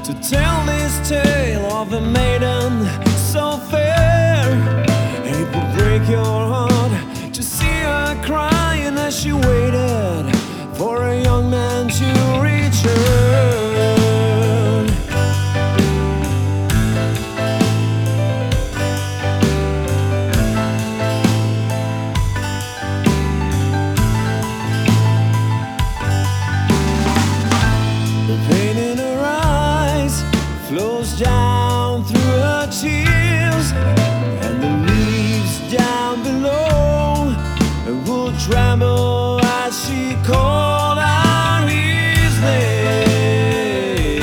to tell this tale of a maiden so fair. It would break your heart to see her crying as she waited for a young man to return. Flows down through her tears, and the leaves down below will tremble as she called out his name.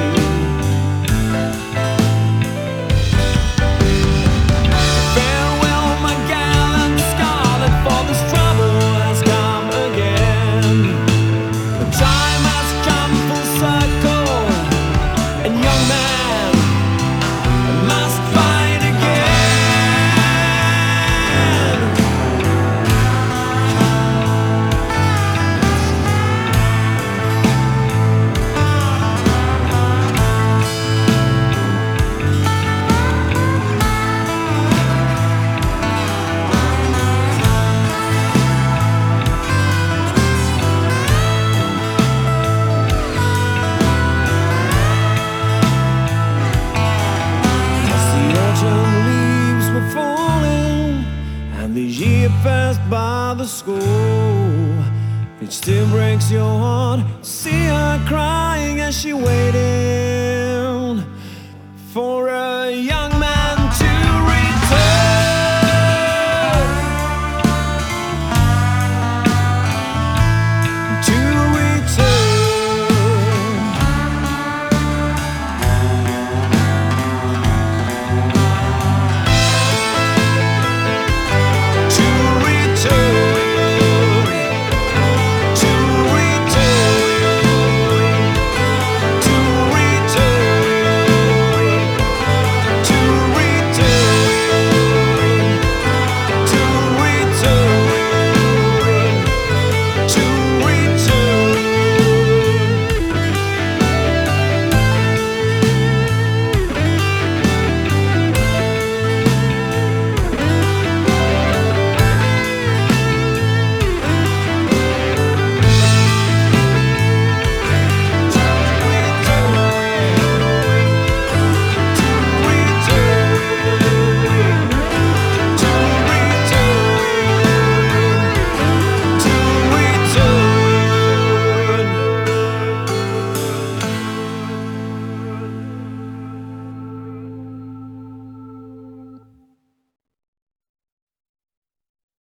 Farewell, my gallant Scarlet, for this trouble has come again. The time has come full circle, and young man must fight again. Leaves were falling, and the year passed by the school. It still breaks your heart to see her crying as she waited